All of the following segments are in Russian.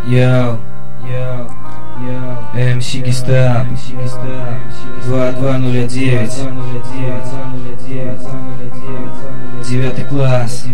Йоу, МС Гестап 2209 9 класс.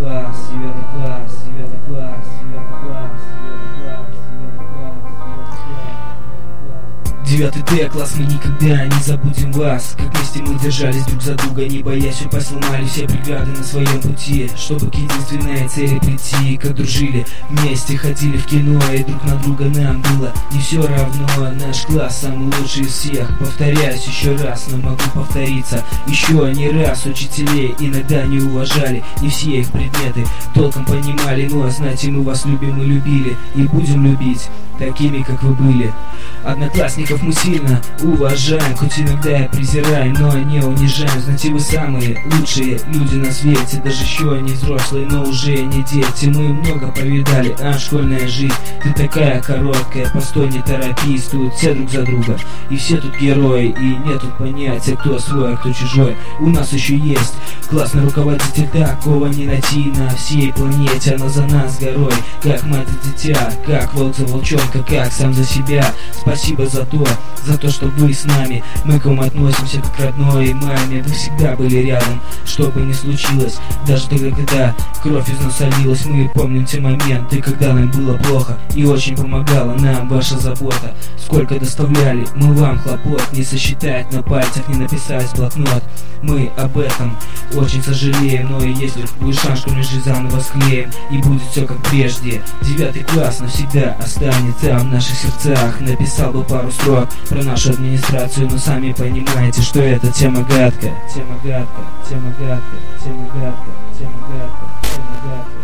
9 Д класс, мы никогда не забудем вас. Как вместе мы держались друг за друга, не боясь упасть, сломали все преграды на своем пути, чтобы к единственной цели прийти. Как дружили, вместе ходили в кино, и друг на друга нам было не все равно. Наш класс самый лучший из всех. Повторяюсь еще раз, но могу повториться еще не раз. Учителей иногда не уважали, не все их предметы толком понимали, но знаете, мы вас любим и любили, и будем любить такими, как вы были. Одноклассников мы сильно уважаем, хоть иногда и презираем, но не унижаем. Знаете, вы самые лучшие люди на свете, даже еще не взрослые, но уже не дети. Мы много повидали, школьная жизнь, ты такая короткая, постой, не торопись, тут все друг за друга, и все тут герои, и нет тут понятия, кто свой, а кто чужой. У нас еще есть классный руководитель, такого не найти на всей планете. Она за нас горой, как мать за дитя, как волк за волчонка, как сам за себя. Спасибо за то, что вы с нами. Мы к вам относимся как к родной маме. Вы всегда были рядом, что бы ни случилось. Даже тогда, когда кровь из нас лилась, мы помним те моменты, когда нам было плохо, и очень помогала нам ваша забота. Сколько доставляли мы вам хлопот, не сосчитать на пальцах, не написать в блокнот. Мы об этом очень сожалеем, но и если будет шанс, что мы жизнь заново склеим, и будет все как прежде. 9 класс навсегда останется в наших сердцах. Написал бы пару строк про нашу администрацию, но сами понимаете, что эта тема гадкая. Тема гадкая, тема гадкая, тема гадкая, тема гадкая, тема гадкая.